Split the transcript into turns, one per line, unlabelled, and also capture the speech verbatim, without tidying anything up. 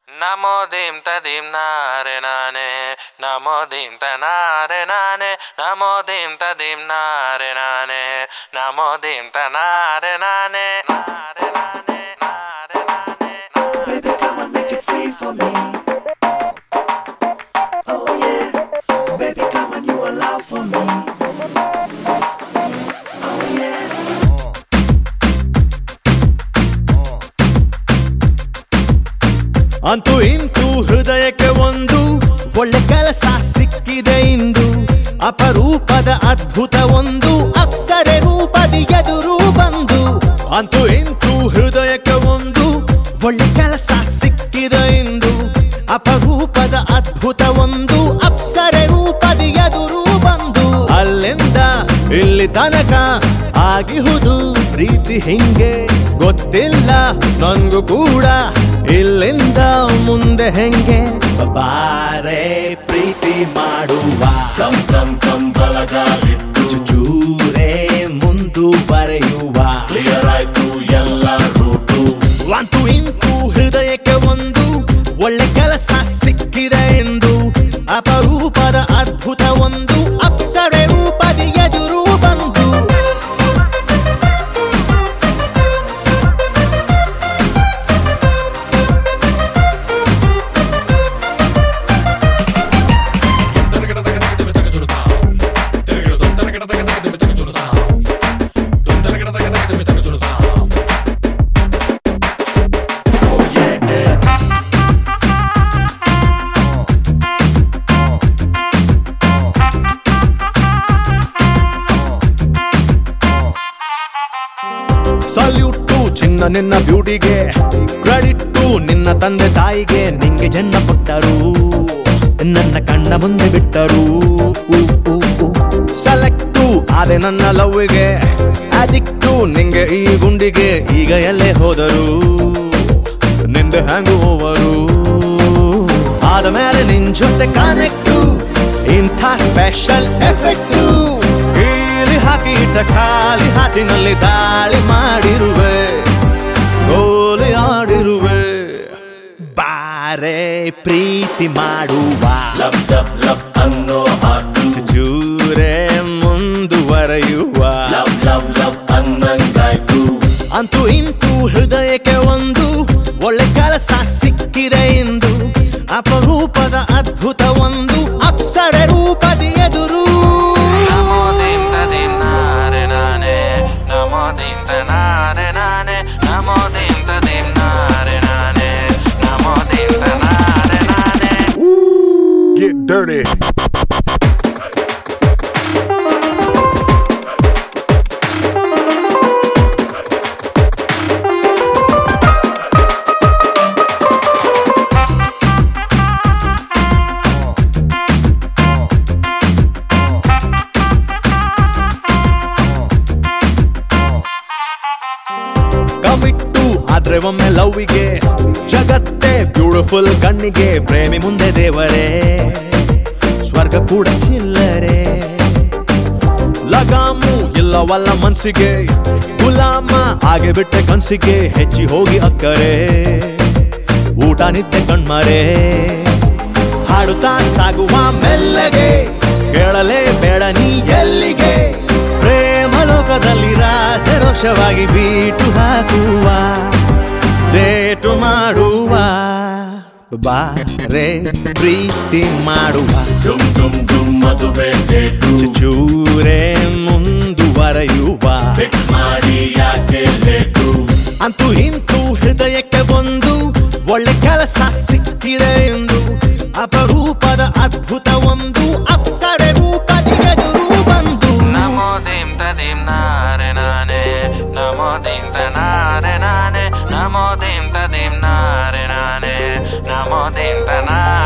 Namo dim tadim nare nane, namo dim tanare nane, namo dim tadim nare nane, namo dim tanare nane, nare nane, nare nane.
Baby, come and make it free for me. Oh yeah, baby, come and you allow for me. Oh yeah.
ಅಂತೂ ಇಂತೂ ಹೃದಯಕ್ಕೆ ಒಂದು ಒಳ್ಳೆ ಕೆಲಸ ಸಿಕ್ಕಿದೆ ಇಂದು, ಅಪರೂಪದ ಅದ್ಭುತ ಒಂದು ಅಪ್ಸರೆ ರೂಪದಿ ಎದುರು ಬಂದು. ಅಂತೂ ಇಂತೂ ಹೃದಯಕ್ಕೆ ಒಂದು ಒಳ್ಳೆ ಕೆಲಸ ಸಿಕ್ಕಿದೆ ಇಂದು, ಅಪರೂಪದ ಅದ್ಭುತ ಒಂದು ಅಪ್ಸರೆ ರೂಪದಿ ಎದುರು ಬಂದು. ಅಲ್ಲಿಂದ ಇಲ್ಲಿ ತನಕ ಆಗಿಹುದು ಪ್ರೀತಿ ಹಿಂಗೆ, ಗೊತ್ತಿಲ್ಲ ನನ್ಗೂ ಕೂಡ ಇಲ್ಲಿಂದ ಮುಂದೆ ಹೆಂಗೆ. ಬಾರೆ ಪ್ರೀತಿ ಮಾಡುವ,
ಕಂ ಕಂ ಕಂ ಬಲಗಾಲಿಟ್ಟು
ಚೂರೇ ಮುಂದುವರೆಯುವ,
ಕ್ಲಿಯರ್ ಆಯ್ತು ಎಲ್ಲ ರೂಟು.
ಅಂತೂ ಇಂತೂ ಹೃದಯಕ್ಕೆ ಒಂದು ಒಳ್ಳೆ ಕೆಲಸ ಸಿಕ್ಕಿದೆ ಎಂದು, ಅಪರೂಪದ ಅದ್ಭುತ ಒಂದು ಅಪ್ಸರೆ ರೂಪದಿ ಎದುರು ಬಂದು. ಸಲ್ಯೂಟು ಚಿನ್ನ ನಿನ್ನ ಬ್ಯೂಟಿಗೆ, ಕ್ರೆಡಿಟ್ಟು ನಿನ್ನ ತಂದೆ ತಾಯಿಗೆ. ನಿಂಗೆ ಜನ್ಮ ಕೊಟ್ಟರು, ನನ್ನ ಕಣ್ಣ ಮುಂದೆ ಬಿಟ್ಟರು. ಸೆಲೆಕ್ಟು ಆದೆ ನನ್ನ ಲವ್ಗೆ, ಅಡಿಕ್ಟು ನಿಂಗೆ ಈ ಗುಂಡಿಗೆ. ಈಗ ಎಲ್ಲೇ ಹೋದರು ನಿಂದೆ ಹ್ಯಾಂಗು ಓವರು, ಆದ ಮೇಲೆ ನಿನ್ ಜೊತೆ ಕನೆಕ್ಟು, ಇಂಥ ಸ್ಪೆಷಲ್ ಎಫೆಕ್ಟು. ಕೀಲಿ ಹಾಕಿ ಇಟ್ಟ ಖಾಲಿ ಹಾಟಿನಲ್ಲಿ ದಾಳಿ ಮಾಡಿರುವೆ, ಗೋಲಿ ಆಡಿರುವೆ. ಬಾರೆ ಪ್ರೀತಿ ಮಾಡುವ,
ಲಬ್ ಲಬ್ ಲಬ್ ಅನ್ನೋ ಹಾಟು,
ಚೂರೇ ಮುಂದುವರೆಯುವ,
ಲವ್ ಲವ್ ಲವ್ ಅನ್ನಂಗಾಯ್ತು.
ಅಂತೂ ಇಂತೂ ಹೃದಯಕ್ಕೆ ಒಂದು ಒಳ್ಳೆ ಕೆಲಸ ಸಿಕ್ಕಿದೆ ಎಂದು, ಅಪರೂಪದ ಅದ್ಭುತ ಒಂದು ಅಪ್ಸರೆ ರೂಪದಿ ಎದುರು.
Namo dim tadim nare nane, namo dim tanare nane, namo dim tadim nare nane, namo dim tanare nane.
Get dirty.
ಕಮಿಟ್ಟು ಆದ್ರೆ ಒಮ್ಮೆ ಲವ್ವಿಗೆ, ಜಗತ್ತೇ ಬ್ಯೂಟಿಫುಲ್ ಕಣ್ಣಿಗೆ. ಪ್ರೇಮಿ ಮುಂದೆ ದೇವರೇ, ಸ್ವರ್ಗ ಕೂಡ ಚಿಲ್ಲರೆ. ಲಗಾಮು ಇಲ್ಲವಲ್ಲ ಮನ್ಸಿಗೆ, ಗುಲಾಮ ಆಗಿ ಬಿಟ್ಟೆ ಕನ್ಸಿಗೆ. ಹೆಚ್ಚಿ ಹೋಗಿ ಅಕ್ಕರೆ, ಊಟ ನಿತ್ಯ ಕಣ್ಮರೆ. ಹಾಡುತ್ತಾ ಸಾಗುವ ಮೆಲ್ಲಗೆ, ಕೇಳಲೇ ಬೇಡ ನೀ ಎಲ್ಲಿಗೆ. ಪ್ರೇಮ ಲೋಕದಲ್ಲಿ ರಾಜರೋಷವಾಗಿ ಬೀಟು ಹಾಕುವ, ಡೇಟು ಮಾಡುವ. ಬಾರೆ ಪ್ರೀತಿ ಮಾಡುವ,
ಡುಮ್ ಡುಮ್ ಡುಮ್ ಮದುವೆ ಡೇಟು,
ಚೂರೇ ಮುಂದುವರೆಯುವ.
ಫಿಕ್ಸ್ ಮಾಡಿ ಯಾಕೆ ಲೇಟು.
ಅಂತೂ ಇಂತೂ ಹೃದಯಕ್ಕೆ ಒಂದು ಒಳ್ಳೆ ಕೆಲಸ ಸಿಕ್ಕಿದೆ ಎಂದು, ಅಪರೂಪದ ಅದ್ಭುತ ಒಂದು ಅಪ್ಸರೆ ರೂಪದಿ ಎದುರು ಬಂದು.
Namo dim tadim nare nane, namo dim tanare nane, namo dim tadim nare nane, namo dim tanare.